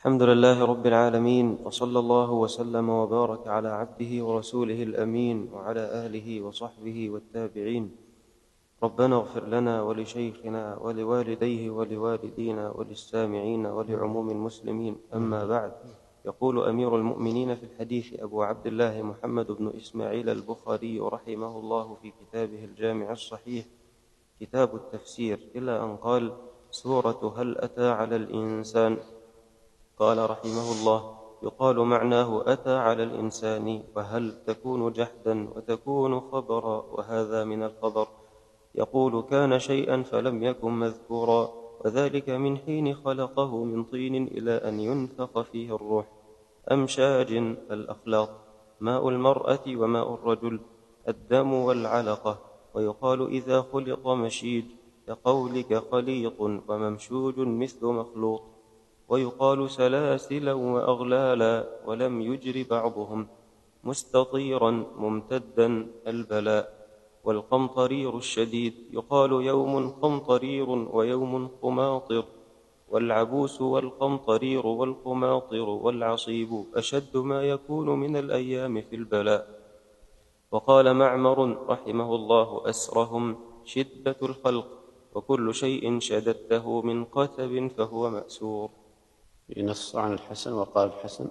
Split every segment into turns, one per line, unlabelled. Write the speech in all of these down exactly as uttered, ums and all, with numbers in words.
الحمد لله رب العالمين، وصلى الله وسلم وبارك على عبده ورسوله الأمين وعلى آله وصحبه والتابعين. ربنا اغفر لنا ولشيخنا ولوالديه ولوالدينا وللسامعين ولعموم المسلمين. أما بعد، يقول أمير المؤمنين في الحديث أبو عبد الله محمد بن إسماعيل البخاري رحمه الله في كتابه الجامع الصحيح كتاب التفسير، إلى أن قال: سورة هل أتى على الإنسان. قال رحمه الله: يقال معناه أتى على الإنسان، وهل تكون جحدا وتكون خبرا، وهذا من الخبر. يقول كان شيئا فلم يكن مذكورا، وذلك من حين خلقه من طين إلى أن ينفخ فيه الروح. أمشاج الأخلاق، ماء المرأة وماء الرجل، الدم والعلقة. ويقال إذا خلط مشيج، كقولك خليط وممشوج مثل مخلوط. ويقال سلاسلا وأغلالا، ولم يجر بعضهم، مستطيرا ممتدا البلاء. والقمطرير الشديد، يقال يوم قمطرير ويوم قماطر. والعبوس والقمطرير والقماطر والعصيب أشد ما يكون من الأيام في البلاء. وقال معمر رحمه الله: أسرهم شدة الخلق، وكل شيء شددته من قتب فهو مأسور.
ينص عن الحسن وقال الحسن.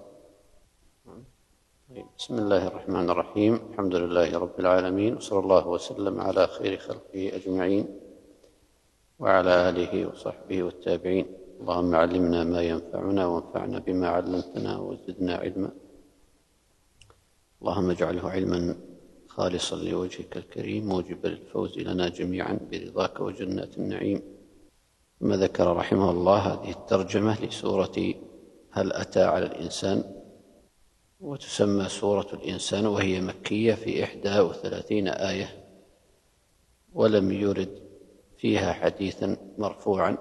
بسم الله الرحمن الرحيم. الحمد لله رب العالمين، وصلى الله وسلم على خير خلقه أجمعين وعلى آله وصحبه والتابعين. اللهم علمنا ما ينفعنا وانفعنا بما علمتنا وزدنا علما. اللهم اجعله علما خالصا لوجهك الكريم موجبا للفوز لنا جميعا برضاك وجنات النعيم. ثم ذكر رحمه الله هذه الترجمة لسورة هل أتى على الإنسان، وتسمى سورة الإنسان، وهي مكية في إحدى وثلاثين آية، ولم يرد فيها حديثا مرفوعا.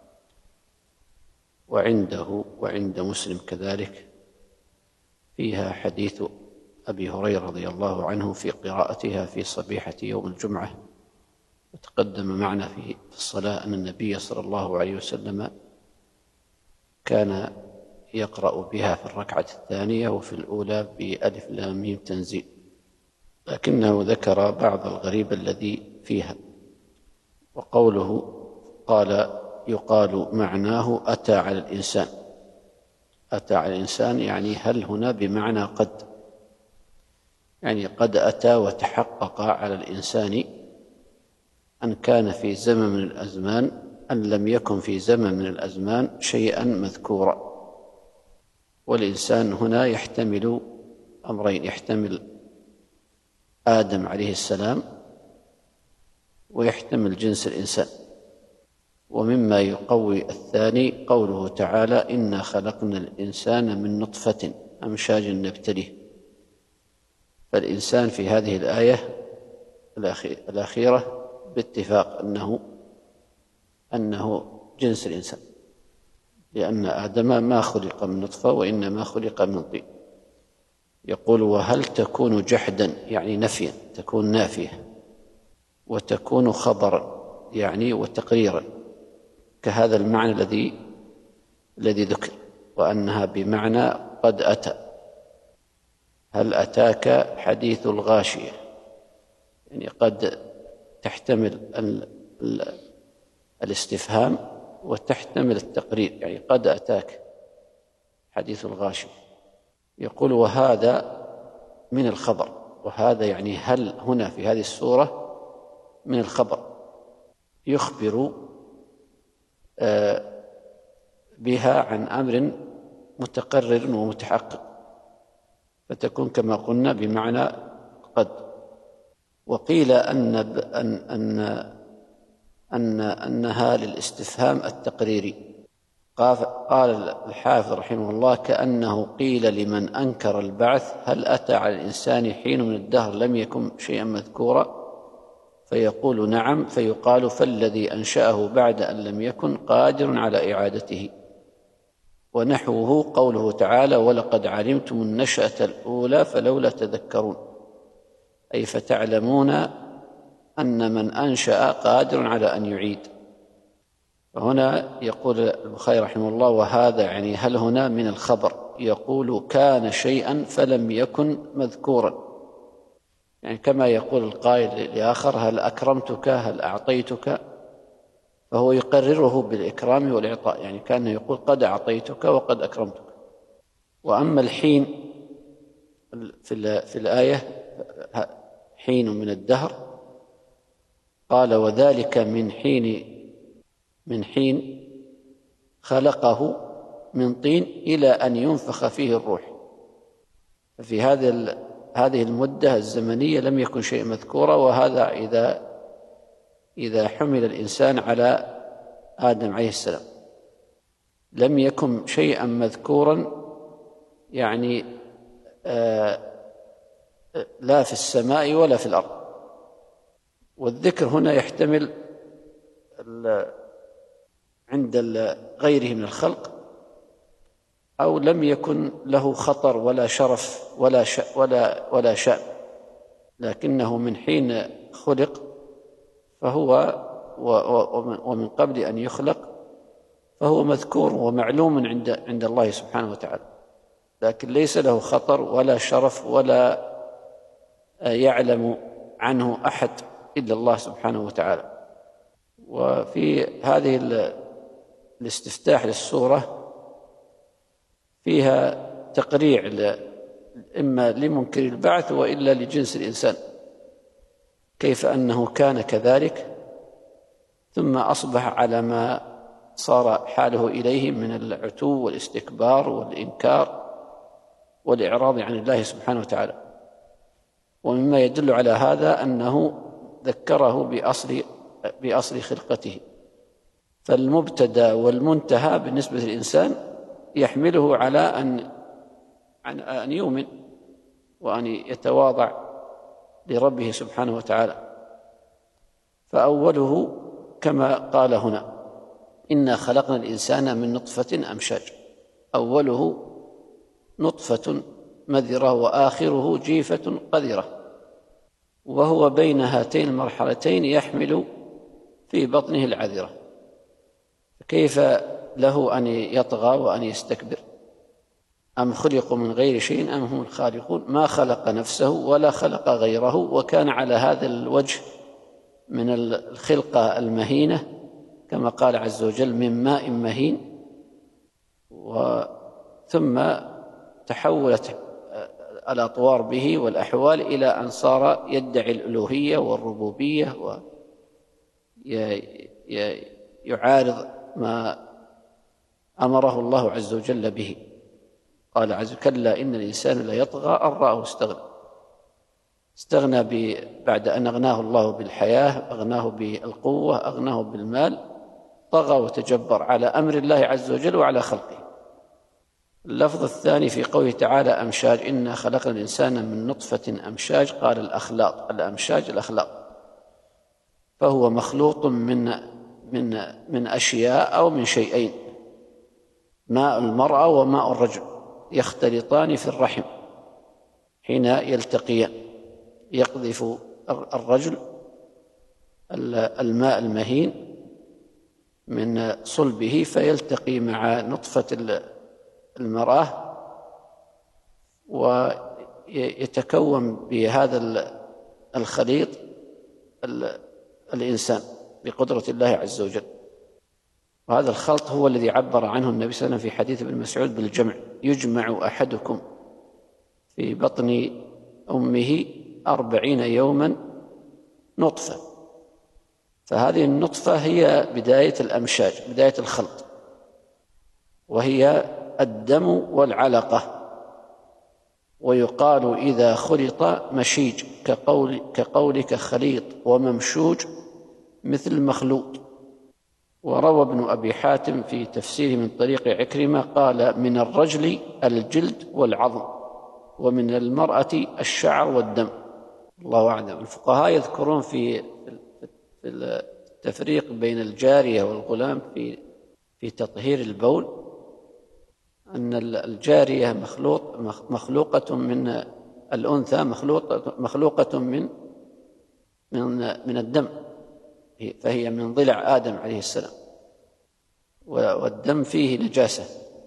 وعنده وعند مسلم كذلك فيها حديث أبي هريرة رضي الله عنه في قراءتها في صبيحة يوم الجمعة. وتقدم معنا في الصلاة أن النبي صلى الله عليه وسلم كان يقرأ بها في الركعة الثانية وفي الأولى بألف لام ميم تنزيل، لكنه ذكر بعض الغريب الذي فيها. وقوله قال يقال معناه أتى على الإنسان. أتى على الإنسان يعني هل هنا بمعنى قد، يعني قد أتى وتحقق على الإنسان أن كان في زمن من الأزمان أن لم يكن في زمن من الأزمان شيئا مذكورا. والإنسان هنا يحتمل أمرين: يحتمل آدم عليه السلام، ويحتمل جنس الإنسان. ومما يقوي الثاني قوله تعالى: إنا خلقنا الإنسان من نطفة أمشاج نبتليه. فالإنسان في هذه الآية الأخيرة باتفاق أنه أنه جنس الإنسان، لأن آدم ما خلق من نطفة وإنما خلق من طين. يقول: وهل تكون جحدا يعني نفيا، تكون نافية، وتكون خبرا يعني وتقريرا، كهذا المعنى الذي الذي ذكر، وأنها بمعنى قد أتى. هل أتاك حديث الغاشية، يعني قد تحتمل الاستفهام وتحتمل التقرير، يعني قد أتاك حديث الغاشية. يقول: وهذا من الخبر. وهذا يعني هل هنا في هذه السورة من الخبر، يخبر بها عن أمر متقرر ومتحقق، فتكون كما قلنا بمعنى قد. وقيل أن أن أن أن أنها للاستفهام التقريري. قال الحافظ رحمه الله: كأنه قيل لمن أنكر البعث: هل أتى على الإنسان حين من الدهر لم يكن شيئا مذكورا؟ فيقول: نعم. فيقال: فالذي أنشأه بعد أن لم يكن قادر على إعادته. ونحوه قوله تعالى: ولقد علمتم النشأة الأولى فلولا تذكرون، أي فتعلمون أن من أنشأ قادر على أن يعيد. وهنا يقول البخاري رحمه الله: وهذا يعني هل هنا من الخبر، يقول كان شيئا فلم يكن مذكورا، يعني كما يقول القائل لآخر: هل أكرمتك، هل أعطيتك، فهو يقرره بالإكرام والإعطاء، يعني كأنه يقول قد أعطيتك وقد أكرمتك. وأما الحين في في الآية حين من الدهر، قال: وذلك من حين من حين خلقه من طين إلى أن ينفخ فيه الروح. ففي هذه هذه المدة الزمنية لم يكن شيء مذكورا، وهذا إذا إذا حمل الإنسان على آدم عليه السلام. لم يكن شيئا مذكورا، يعني آه لا في السماء ولا في الأرض. والذكر هنا يحتمل عند غيره من الخلق، أو لم يكن له خطر ولا شرف ولا ولا ولا شأن، لكنه من حين خلق فهو ومن قبل أن يخلق فهو مذكور ومعلوم عند عند الله سبحانه وتعالى، لكن ليس له خطر ولا شرف ولا يعلم عنه أحد إلا الله سبحانه وتعالى. وفي هذه الاستفتاح للسورة فيها تقريع إما لمنكر البعث وإلا لجنس الإنسان، كيف أنه كان كذلك ثم أصبح على ما صار حاله إليه من العتو والاستكبار والإنكار والإعراض عن الله سبحانه وتعالى. ومما يدل على هذا أنه ذكره بأصل بأصل خلقته، فالمبتدأ والمنتهى بالنسبة للإنسان يحمله على أن أن يؤمن وأن يتواضع لربه سبحانه وتعالى. فأوله كما قال هنا: إنا خلقنا الإنسان من نطفة أمشاج. أوله نطفة مذرة وآخره جيفة قذرة، وهو بين هاتين المرحلتين يحمل في بطنه العذرة، كيف له أن يطغى وأن يستكبر؟ أم خلقوا من غير شيء أم هم الخالقون؟ ما خلق نفسه ولا خلق غيره، وكان على هذا الوجه من الخلقة المهينة كما قال عز وجل: من ماء مهين. ثم تحولت الأطوار به والأحوال إلى أن صار يدعي الألوهية والربوبية ويعارض ما أمره الله عز وجل به. قال عز وجل: كلا إن الإنسان ليطغى أن رآه استغنى. استغنى بعد أن أغناه الله بالحياة، أغناه بالقوة، أغناه بالمال، طغى وتجبر على أمر الله عز وجل وعلى خلقه. اللفظ الثاني في قوله تعالى: أمشاج، إنا خلقنا الإنسان من نطفة أمشاج، قال الأخلاط، الأمشاج الأخلاط، فهو مخلوط من من من أشياء أو من شيئين: ماء المرأة وماء الرجل يختلطان في الرحم حين يلتقيان، يقذف الرجل الماء المهين من صلبه فيلتقي مع نطفة المرأة ويتكون بهذا الخليط الإنسان بقدرة الله عز وجل. وهذا الخلط هو الذي عبر عنه النبي صلى الله عليه وسلم في حديث ابن مسعود بالجمع: يجمع أحدكم في بطن أمه أربعين يوما نطفة. فهذه النطفة هي بداية الأمشاج، بداية الخلط، وهي الدم والعلقة. ويقال إذا خلط مشيج، كقول كقولك خليط وممشوج مثل مخلوط. وروى ابن أبي حاتم في تفسيره من طريق عكرمة قال: من الرجل الجلد والعظم، ومن المرأة الشعر والدم. الله أعلم. الفقهاء يذكرون في في التفريق بين الجارية والغلام في في تطهير البول أن الجارية مخلوق مخلوقة من الأنثى، مخلوقة مخلوقة من من من الدم، فهي من ضلع آدم عليه السلام. والدم فيه نجاسة،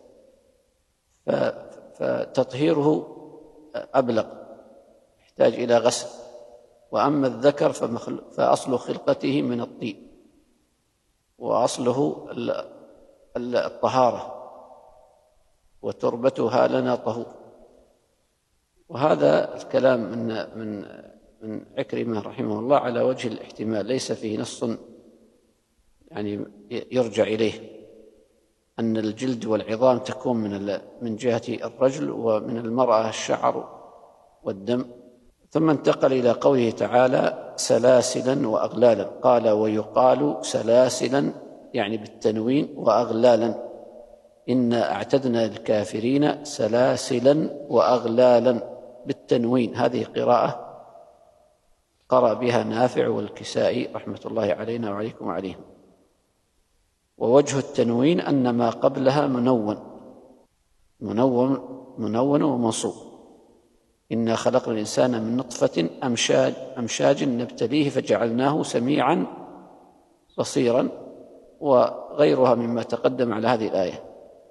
فتطهيره أبلغ، يحتاج إلى غسل. وأما الذكر فأصل خلقته من الطين، وأصله الطهارة، وتربتها لنا طهور. وهذا الكلام من من من عكرمة رحمه الله على وجه الاحتمال، ليس فيه نص يعني يرجع إليه أن الجلد والعظام تكون من من جهة الرجل، ومن المرأة الشعر والدم. ثم انتقل إلى قوله تعالى سلاسلا وأغلالا، قال ويقال سلاسلا يعني بالتنوين وأغلالا، إنا أعتدنا للكافرين سلاسلا وأغلالا بالتنوين. هذه قراءة قرأ بها نافع والكسائي رحمة الله علينا وعليكم وعليهم. ووجه التنوين أن ما قبلها منون منون منون ومنصوب. إنا خلقنا الإنسان من نطفة أمشاج, أمشاج نبتليه فجعلناه سميعا بصيرا، وغيرها مما تقدم على هذه الآية.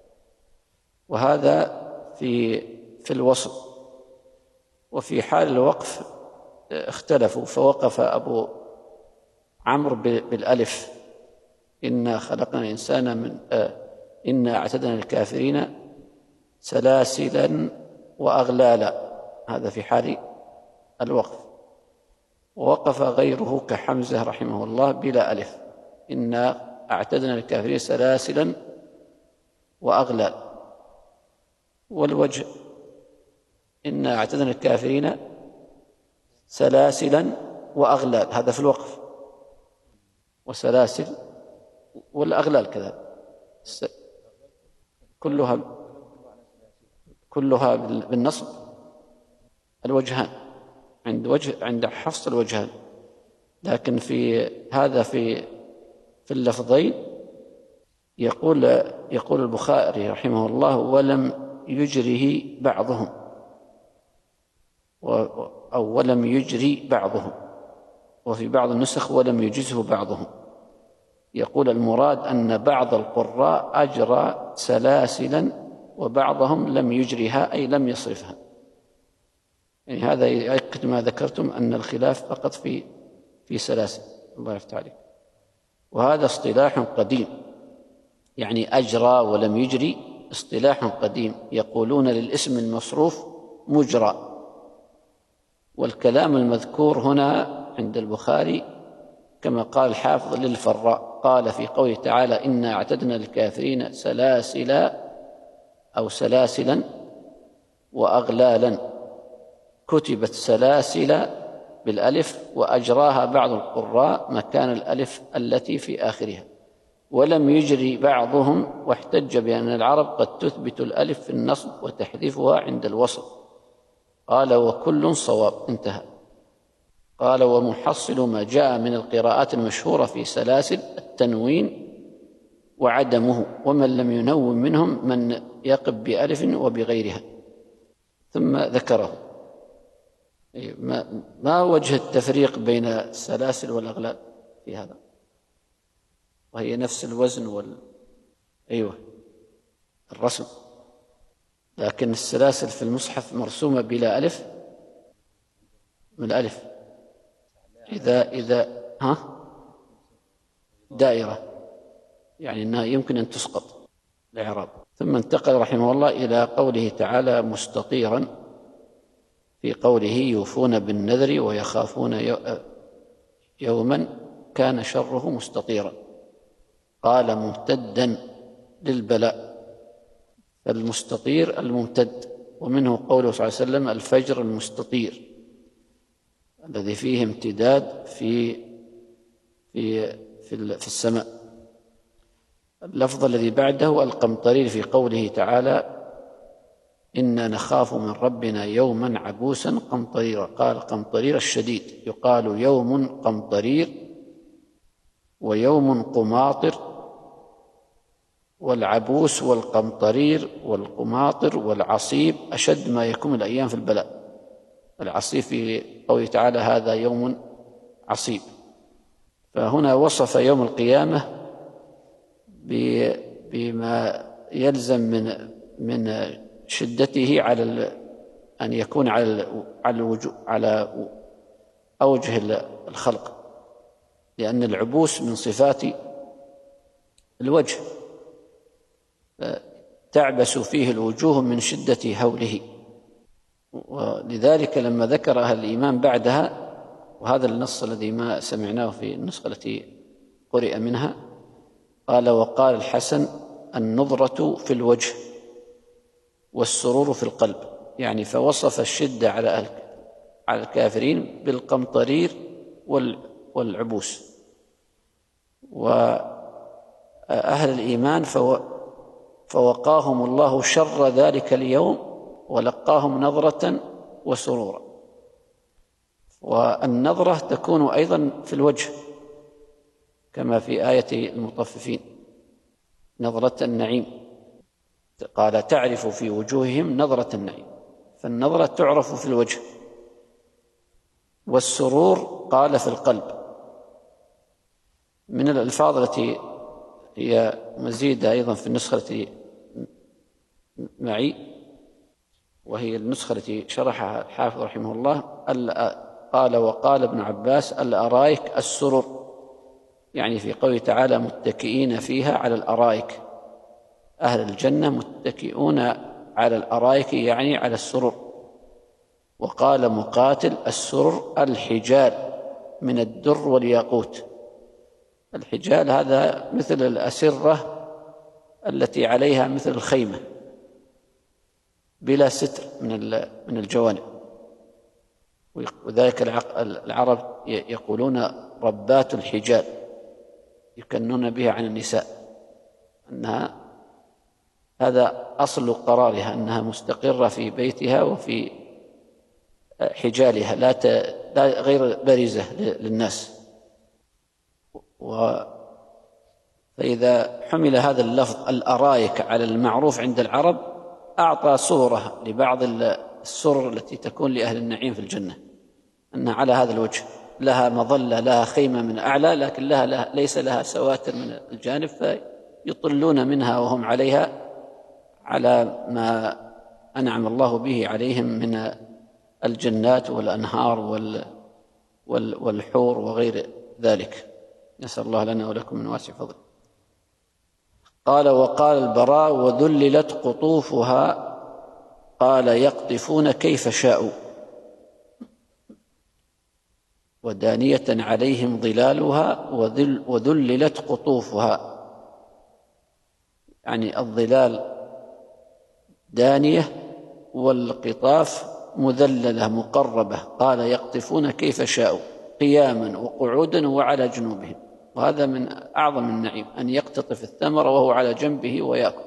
وهذا في في الوصف. وفي حال الوقف اختلفوا، فوقف أبو عمرو بالألف إنا خلقنا الإنسان من آه إنا أعتدنا للكافرين سلاسلا وأغلالا، هذا في حال الوقف. ووقف غيره كحمزة رحمه الله بلا ألف، إنا أعتدنا للكافرين سلاسلا وأغلال. والوجه إنا أعتدنا للكافرين سلاسلا وأغلال، هذا في الوقف، وسلاسل والأغلال كذا كلها كلها بالنصب. الوجهان عند وجه عند حفص الوجهان، لكن في هذا في في اللفظين يقول يقول البخاري رحمه الله ولم يجره بعضهم، أو ولم يجري بعضهم، وفي بعض النسخ ولم يجزه بعضهم. يقول المراد أن بعض القراء أجرى سلاسلا وبعضهم لم يجرها، أي لم يصرفها. يعني هذا يؤكد ما ذكرتم أن الخلاف فقط في في سلاسل. الله يفتح عليك. وهذا اصطلاح قديم، يعني أجرى ولم يجري اصطلاح قديم، يقولون للاسم المصروف مجرى. والكلام المذكور هنا عند البخاري كما قال الحافظ للفراء، قال في قوله تعالى إنا أعتدنا للكافرين سلاسلا أو سلاسلا وأغلالا، كتبت سلاسل بالألف وأجراها بعض القراء مكان الألف التي في آخرها، ولم يجري بعضهم، واحتج بأن العرب قد تثبت الألف في النصب وتحذفها عند الوصل. قال وكل صواب، انتهى. قال ومحصل ما جاء من القراءات المشهورة في سلاسل التنوين وعدمه، ومن لم ينون منهم من يقب بألف وبغيرها. ثم ذكره ما, ما وجه التفريق بين السلاسل والأغلال في هذا؟ وهي نفس الوزن وال أيوة الرسم، لكن السلاسل في المصحف مرسومة بلا ألف من الألف. إذا إذا ها دائرة يعني أنها يمكن أن تسقط الإعراب. ثم انتقل رحمه الله إلى قوله تعالى مستطيرا، في قوله يوفون بالنذر ويخافون يوما كان شره مستطيرا. قال ممتدا للبلاء، فالمستطير الممتد، ومنه قوله صلى الله عليه وسلم الفجر المستطير الذي فيه امتداد في في في, في السماء. اللفظ الذي بعده القمطرير في قوله تعالى إنا نخاف من ربنا يوما عبوسا قمطريرا. قال قمطرير الشديد، يقال يوم قمطرير ويوم قماطر، والعبوس والقمطرير والقماطر والعصيب أشد ما يكون الأيام في البلاء. العصيب في قوله تعالى هذا يوم عصيب. فهنا وصف يوم القيامة بما يلزم من من شدته على أن يكون على على على أوجه الخلق، لأن العبوس من صفات الوجه، تعبس فيه الوجوه من شدة هوله. ولذلك لما ذكر أهل الإيمان بعدها، وهذا النص الذي ما سمعناه في النسخة التي قرئ منها، قال: وقال الحسن: النظرة في الوجه والسرور في القلب. يعني فوصف الشدة على على الكافرين بالقمطرير والعبوس، وأهل الإيمان فوقاهم الله شر ذلك اليوم ولقاهم نظرة وسرورا. والنظرة تكون أيضا في الوجه كما في آية المطففين: نظرة النعيم، قال: تعرف في وجوههم نظرة النعيم، فالنظرة تعرف في الوجه. والسرور قال في القلب. من الألفاظ التي هي مزيدة أيضا في النسخة التي معي، وهي النسخة التي شرحها الحافظ رحمه الله، قال: وقال ابن عباس: الأرائك السرور، يعني في قوله تعالى: متكئين فيها على الأرائك. أهل الجنة متكئون على الأرائك، يعني على السرور. وقال مقاتل: السرور الحجال من الدر والياقوت. الحجال هذا مثل الأسرة التي عليها مثل الخيمة بلا ستر من الجوانب. وذلك العرب يقولون ربات الحجال، يكنون بها عن النساء، أنها هذا أصل قرارها، أنها مستقرة في بيتها وفي حجالها، لا ت... لا غير بارزة للناس. و... فإذا حمل هذا اللفظ الأرائك على المعروف عند العرب، أعطى صورة لبعض السرر التي تكون لأهل النعيم في الجنة، أنها على هذا الوجه، لها مظلة، لها خيمة من أعلى، لكن لها, لها ليس لها سواتر من الجانب، فيطلون منها وهم عليها على ما أنعم الله به عليهم من الجنات والأنهار والحور وغير ذلك. نسأل الله لنا ولكم من واسع فضله. قال: وقال البراء: وذللت قطوفها، قال: يقطفون كيف شاءوا، ودانية عليهم ظلالها وذل وذللت قطوفها. يعني الظلال دانية والقطاف مذللة مقربة. قال: يقطفون كيف شاءوا، قياما وقعودا وعلى جنوبهم. وهذا من أعظم النعيم، أن يقتطف الثمر وهو على جنبه ويأكل.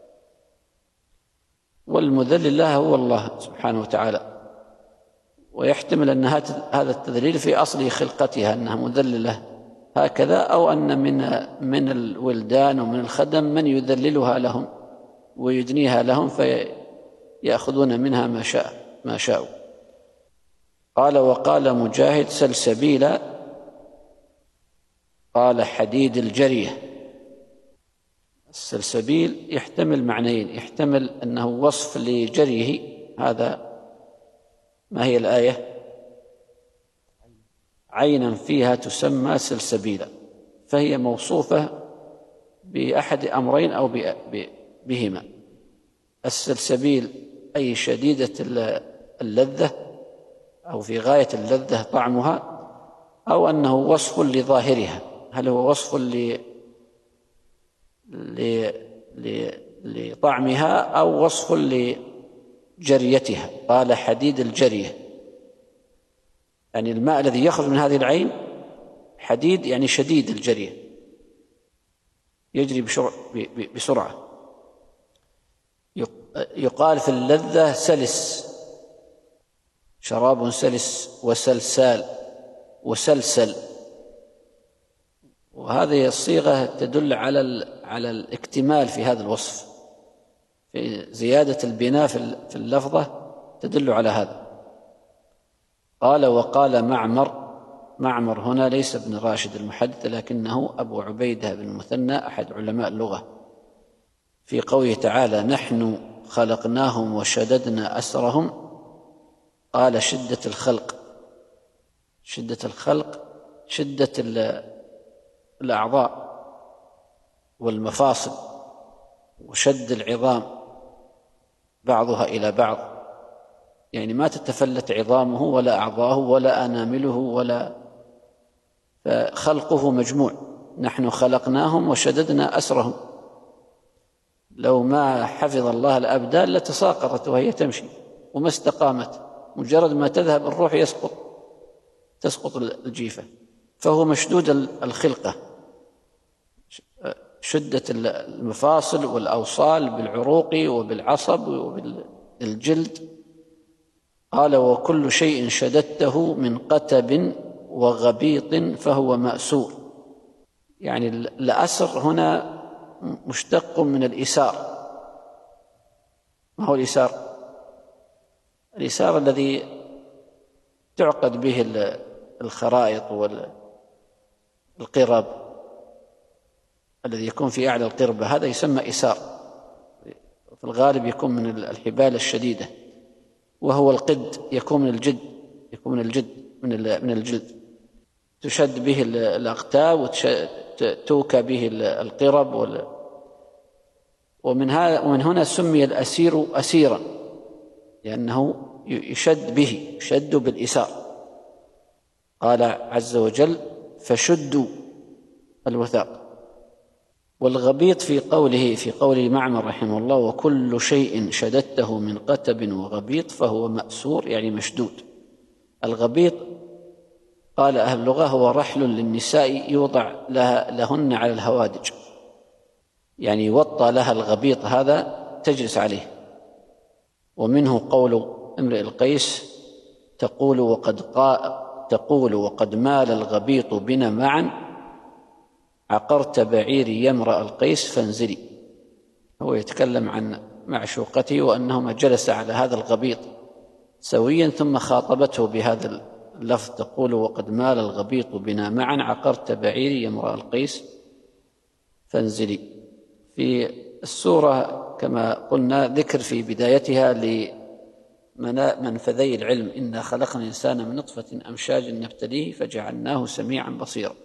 والمذلل لها هو الله سبحانه وتعالى، ويحتمل أن هذا التذليل في أصل خلقتها أنها مذللة هكذا، أو أن من من الولدان ومن الخدم من يذللها لهم ويدنيها لهم فيأخذون منها ما شاء ما شاءوا. قال: وقال مجاهد: سلسبيلا، قال: حديد الجرية. السلسبيل يحتمل معنيين: يحتمل أنه وصف لجريه، هذا ما هي الآية؟ عينا فيها تسمى سلسبيلا، فهي موصوفة بأحد أمرين أو بهما: السلسبيل أي شديدة اللذة أو في غاية اللذة طعمها، أو أنه وصف لظاهرها. هل هو وصف ل... ل... ل... لطعمها أو وصف لجريتها؟ قال: حديد الجرية، يعني الماء الذي يخرج من هذه العين حديد، يعني شديد الجرية، يجري بسرعة. يقال في اللذة سلس، شراب سلس، وسلسال وسلسل. وهذه الصيغة تدل على على الاكتمال في هذا الوصف، في زيادة البناء في اللفظة تدل على هذا. قال: وقال معمر. معمر هنا ليس ابن راشد المحدث، لكنه أبو عبيدة بن المثنى، أحد علماء اللغة، في قوله تعالى نحن خلقناهم وشددنا أسرهم، قال شدة الخلق، شدة الخلق شدة الأعضاء والمفاصل وشد العظام بعضها إلى بعض، يعني ما تتفلت عظامه ولا أعضاؤه ولا أنامله ولا، فخلقه مجموع. نحن خلقناهم وشددنا أسرهم، لو ما حفظ الله الأبدان لتساقطت وهي تمشي وما استقامت، مجرد ما تذهب الروح يسقط تسقط الجيفة، فهو مشدود الخلقة، شدة المفاصل والأوصال بالعروق وبالعصب وبالجلد. قال وكل شيء شددته من قتب وغبيط فهو مأسور، يعني الأسر هنا مشتق من الإسار. ما هو الإسار؟ الإسار الذي تعقد به الخرائط والقرب، الذي يكون في أعلى القربة، هذا يسمى إسار، في الغالب يكون من الحبال الشديدة، وهو القد، يكون من الجد، يكون من الجد من الجلد، تشد به الأقتاب وتوكى به القرب، ومن ومن هنا سمي الأسير أسيرا، لأنه يشد به، يشد بالإسار. قال عز وجل فشدوا الوثاق. والغبيط في قوله في قول معمر رحمه الله وكل شيء شددته من قتب وغبيط فهو مأسور، يعني مشدود. الغبيط قال أهل اللغة هو رحل للنساء يوضع لها لهن على الهوادج، يعني يوطى لها الغبيط هذا تجلس عليه. ومنه قول امرئ القيس تقول وقد قا تقول وقد مال الغبيط بنا معا عقرت بعيري يمرأ القيس فانزلي. هو يتكلم عن معشوقته وأنهما جلس على هذا الغبيط سويا، ثم خاطبته بهذا اللفظ تقول وقد مال الغبيط بنا معا عقرت بعيري يمرأ القيس فانزلي. في السورة كما قلنا ذكر في بدايتها لمنفذي العلم إنا خلقنا الإنسان من نطفة أمشاج نبتليه فجعلناه سميعا بصيرا.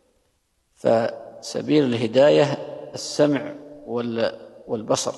فسبيل الهداية السمع والبصر،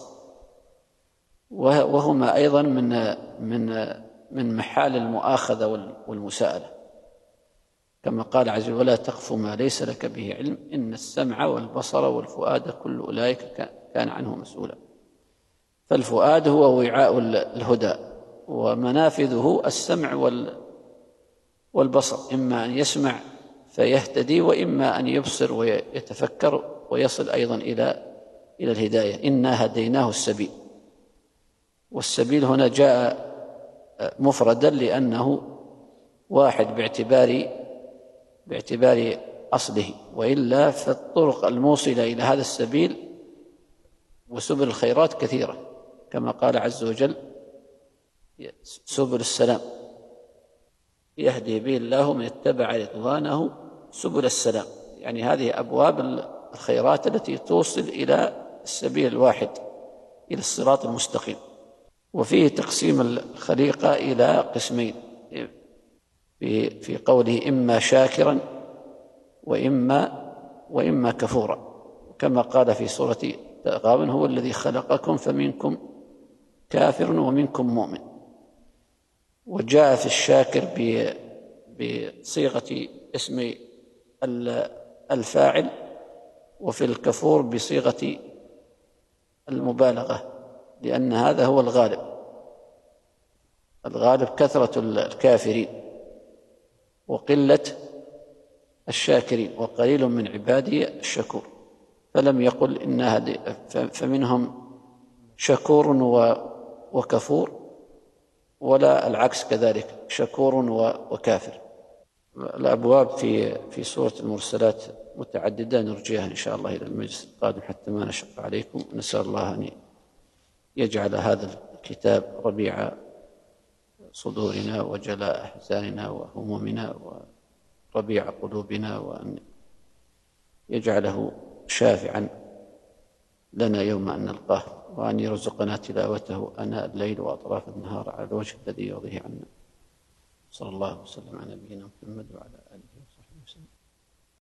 وهما أيضا من من من محال المؤاخذة والمساءلة، كما قال عز وجل ولا تقف ما ليس لك به علم إن السمع والبصر والفؤاد كل أولئك كان عنه مسؤولا. فالفؤاد هو وعاء الهدى، ومنافذه السمع والبصر، إما أن يسمع فيهتدي وإما أن يبصر ويتفكر ويصل أيضا إلى إلى الهداية. إنا هديناه السبيل، والسبيل هنا جاء مفردا لأنه واحد باعتبار باعتبار أصله، وإلا فالطرق الموصلة إلى هذا السبيل وسبل الخيرات كثيرة، كما قال عز وجل سبل السلام يهدي به الله من اتبع رضوانه سبل السلام، يعني هذه أبواب الخيرات التي توصل إلى السبيل الواحد، إلى الصراط المستقيم. وفيه تقسيم الخليقة إلى قسمين في قوله إما شاكرا وإما وإما كفورا، كما قال في سورة تغابن هو الذي خلقكم فمنكم كافر ومنكم مؤمن. وجاء في الشاكر بصيغة اسم الفاعل، وفي الكفور بصيغة المبالغة، لأن هذا هو الغالب، الغالب كثرة الكافرين وقلة الشاكرين، وقليل من عبادي الشكور. فلم يقل إن هذه فمنهم شكور وكفور، ولا العكس كذلك شكور وكافر. الأبواب في في سورة المرسلات متعددة، نرجيها إن شاء الله إلى المجلس القادم حتى ما نشق عليكم. نسأل الله أن يجعل هذا الكتاب ربيع صدورنا وجلاء أحزاننا وهمومنا وربيع قلوبنا، وأن يجعله شافعا لنا يوم أن نلقاه، وأن يرزقنا تلاوته آناء الليل وأطراف النهار على الوجه الذي يرضيه عنا. صلى الله وسلم على نبينا محمد وعلى آله.